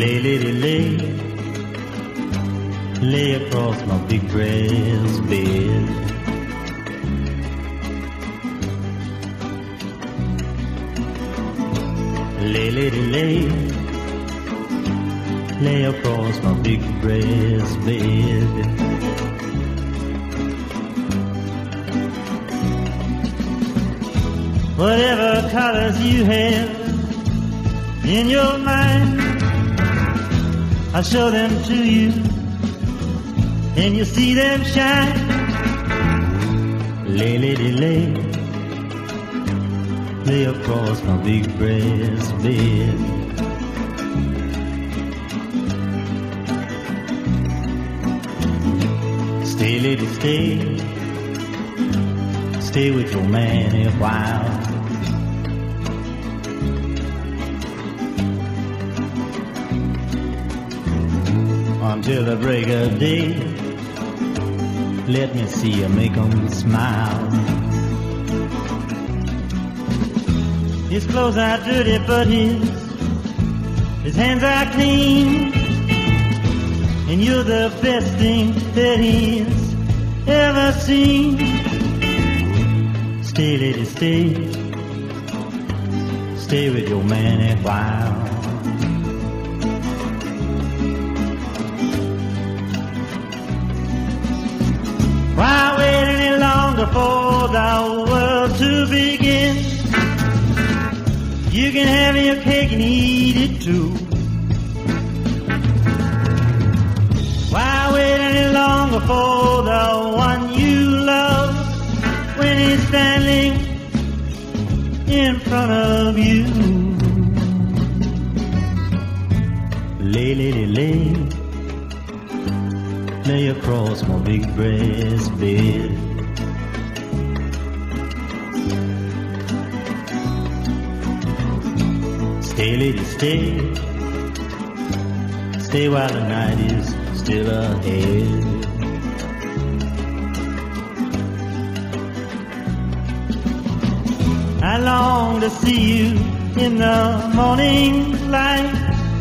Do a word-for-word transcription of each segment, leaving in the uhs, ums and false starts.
Lay, lady, lay, lay across my big grass bed. Lay, lady, lay, lay across my big grass bed. Whatever colors you have in your mind, I'll show them to you, and you'll see them shine. Lay, lady, lay, lay across my big brass bed. Stay, lady, stay, stay with your man a while. Until the break of day, let me see you make 'em smile. His clothes are dirty, but his his hands are clean, and you're the best thing that he's ever seen. Stay, lady, stay, stay with your man a while. Why wait any longer for the world to begin? You can have your cake and eat it too. Why wait any longer for the one you love when he's standing in front of you? Lay, lady, lay, lay across my big brass bed. Stay, lady, stay, stay while the night is still ahead. I long to see you in the morning light.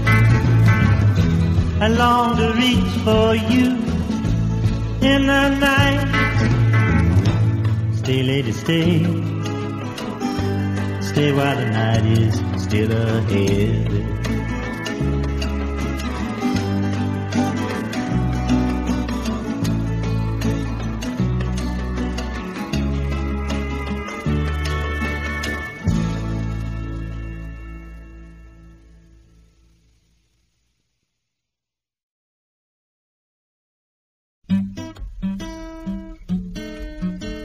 I long to reach for you in the night. Stay, lady, stay, stay while the night is still ahead.